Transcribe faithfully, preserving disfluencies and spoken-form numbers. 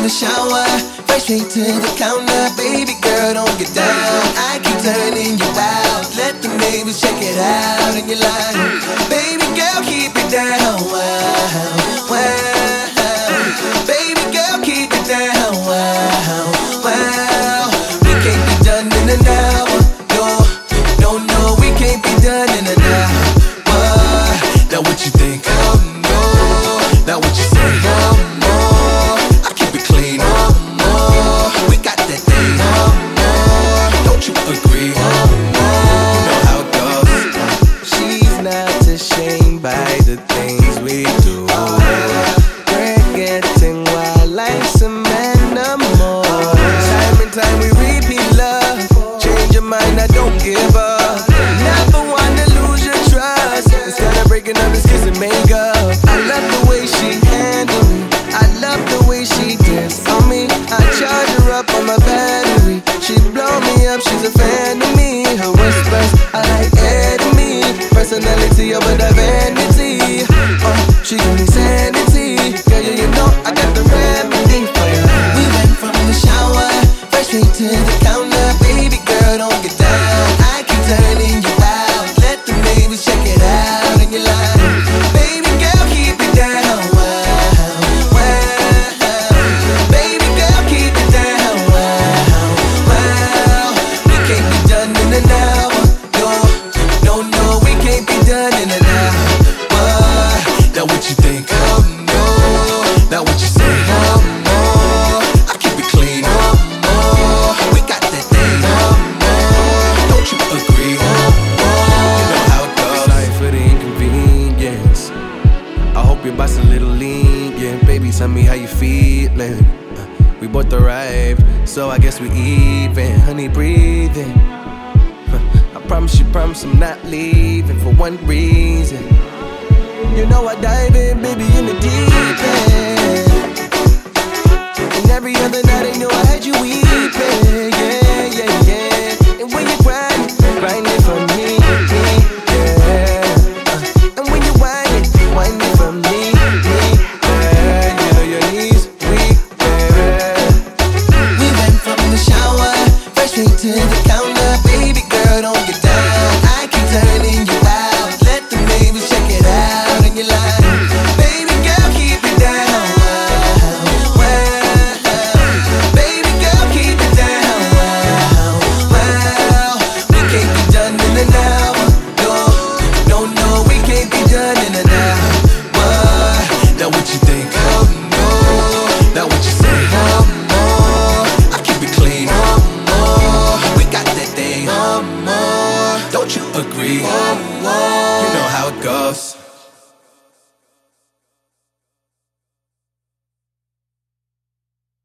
from the shower, right straight to the counter. Baby girl, don't get down, I keep turning you out. Let the neighbors check it out, and you're like, baby girl, keep it down. Wow, wow. Baby girl, keep it down. Wow, wow. We can't be done in an hour. No, no, no, we can't be done in an hour. What? Now what you think? Oh no. Now what you say? Oh no. I keep it clean. Oh no. We got that thing. Oh no. Don't you agree? Oh no. You know how it goes. She's not ashamed by the things we do. We're getting wild like some animals. Time and time we repeat love. Change your mind, I don't give up. Never wanna lose your trust. Instead of breaking up, it's kiss and make up. I love the way she handle me. I love the way she dance on me. I charge her up on my battery. She blow me up, she's a fan of me. Her whispers, I like enemy. Personality over the vanity. Oh, she give me sanity. Girl, yeah, you know I got the remedy for you. We went from the shower, right straight to the counter. Baby girl, don't get down, I keep turning you out. Let the neighbors check it out, and you're like, baby girl, keep it down. Wow, wow. Baby girl, keep it down. Wow, wow. We can't be done in an hour. No, no, no, we can't be done in an hour. What? Now what you think? Oh no. Now what you say? Oh no. I keep it clean. Oh no. We got that thing. Oh no. Don't you agree? Oh no. You know how it goes. Sorry for the inconvenience. I hope your boss a little lenient. Baby, tell me how you feeling. Uh, We both arrived, so I guess we even. Honey, breathing. Huh, I promise you, promise I'm not leaving for one reason. You know I dive in, baby, in the deep end. And every other night I know I had you weeping. Yeah, yeah, yeah. And when you grind, grinding for me, me, yeah. Uh, and when you whine it, whine it for me, me, yeah. You know your knees weak, yeah. We went from the shower, right straight to the counter. Baby girl, don't get down, I keep turning you out. Let the neighbors check it out, and you're like, baby girl, keep it down. Wow, wow. Baby girl, keep it down. Wow, wow. We can't be done in an hour. No, no, no, we can't be done in an hour. What? Now what you think? Oh no. Now what you say? Oh no. I keep it clean. Oh no. We got that thing. Oh no. Don't you agree? Oh no. You know how it goes.